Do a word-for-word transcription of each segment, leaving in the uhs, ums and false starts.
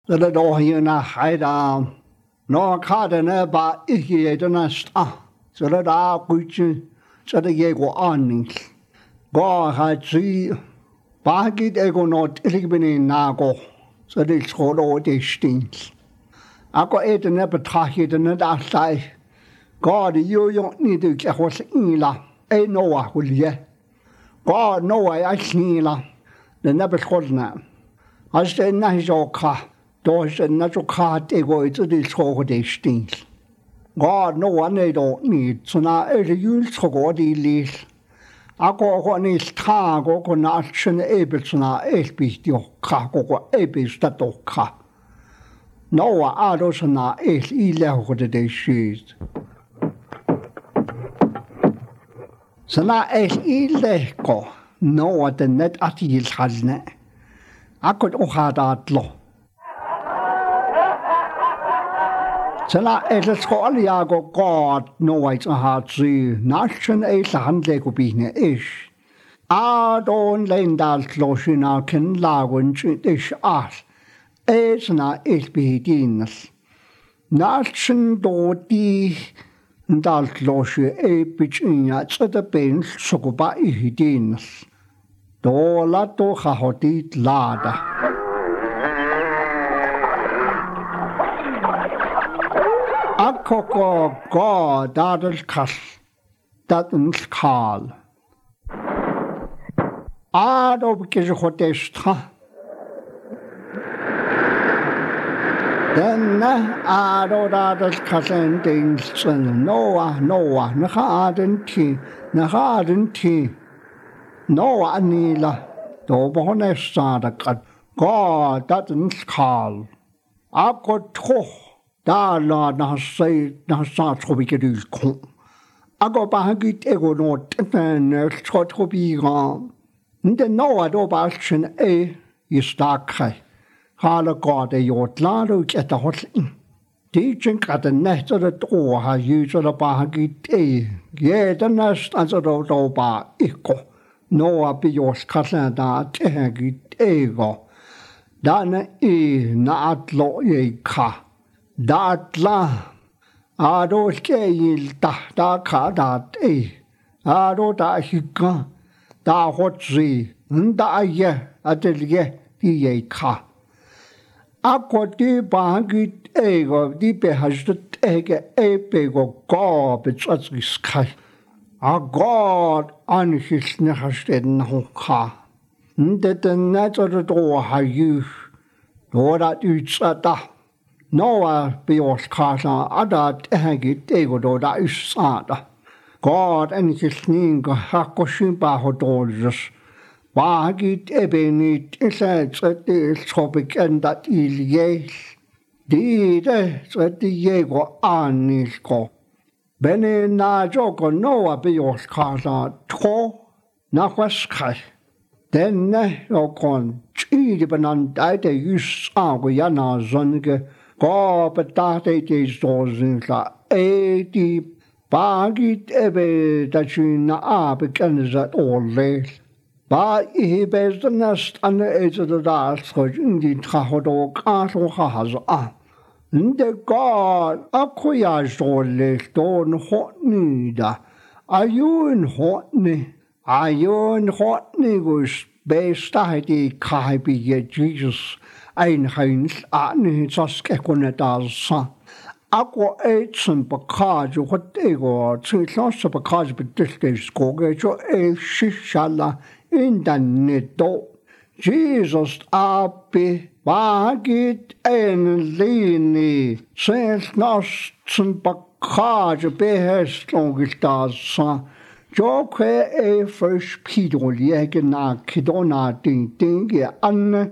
Så det då hina haida. Nå kadene ba ikke den sta. Så det da gutje. Så det jeg går aning. Går har sy. Bare git ego not ilgbeni nago. Så det tror over det stins. Ako etene betrachte den der sei. Går det jo jo ni det jeg hos ila. Ei noa hulje. Går noa jeg snila. Den er betrolna. Altså den er jo ka. Då så när så kart det går ut det tror det stins. Går noa nej då ni så när är det jul så går det lis. Ako ko ni sta go ko na chen able så när är bist jo ka go go able sta då ka. Noa är då så när är i läge det det skit. Så när är i läge noa den net att i halne. Ako och hade att lo. Så når jeg tror, at jeg går godt, når jeg har syg, natten er så handler på bine ish. Adon lendal slåsina kan lagen til ish alt. Æsna er behedines. Natten då de dal slåsi er betjenya, så det ben så går bare i hedines. Då lad du ha dit lada. Akko go dadel kas dadel kal. Ado bekje hodestra. Denne ado dadel kasen dingsen Noah Noah naha den ti naha den ti Noah anila do bonesta da go dadel kal. Akko tro da la na say na sa tropique du con. Ago ba git ego not en tropiga. Nde no ado ba chen e i stakre. Hala god e jot la do et a hot. Di chen kat de net of the door ha you so ba git e. Ye the nest as a do do ba iko. No a bi jos kasa da te git ego. Dan e na atlo e ka. Datla ado skeil ta ta ka dat e ado ta hika ta hotzi nda ye atelye di ye ka akoti bangit ego di be hasut ege e be go go betsatsi skai a god an hisne hasten ho ka nde den nato do ha yu do dat utsata Noa bios kasa adat ehagit ego do da usada. God en kisning go hakko shimba hodolus. Bagit ebenit isa tsati tropik en dat ilyes. Dide tsati yego anisko. Bene na joko noa bios kasa tro na kwaskai. Denne jokon chidi banan daite usago yana zonge. Go betate de stozinsa e di bagit ebe dat je na abe kennen ze oorle. Ba i best nest an e de daar schot in die trahodo kaso hazo a. Nde god akuya stolle don hot nida. Ayun hot ni. Ayun hot ni gus besta di kai bi Jesus. Ein heinz ane saske kunne dalsa. Ako eitsen bakaj hot ego tsiklas bakaj bedilke skoge jo e shishala in den nedo. Jesus abi bagit en lini sens nas tsen bakaj behestlongil dalsa. Jo kwe e first pidoliege na kidona ding dinge anne.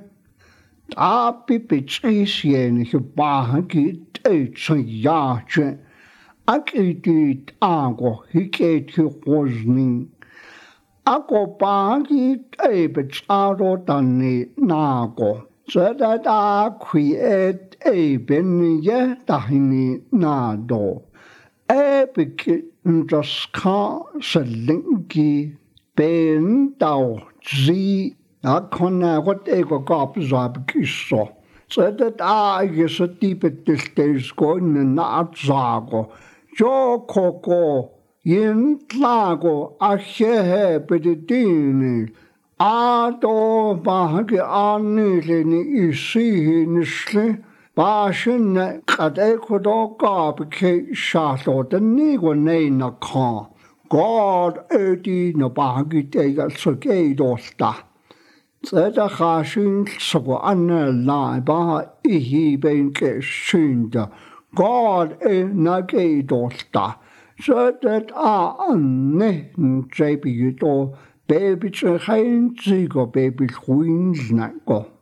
Abi betrisjen gebagit uit zijn jaartje. Ak dit ago hiket gerosning. Ako bagit e betado dan nago. Zodat akwi et e ben je dahini nado. E bekit ndaska selingi ben dau zi. Ja, kon wat ego gab zab kisso. Tsedet aage så dibet tilskående natsago. Jo koko, jintlago, achehe bededini. Ado bahage anilini isihinisli. Bashin kadeko gab ke shato the nigo na ka. God edi no bahagi tega sogay dosta. Zeta khashin so anna la baha ihi ben ke shinda. God e nage dosta. So that a anne jb to baby tse hain zigo baby queens nako.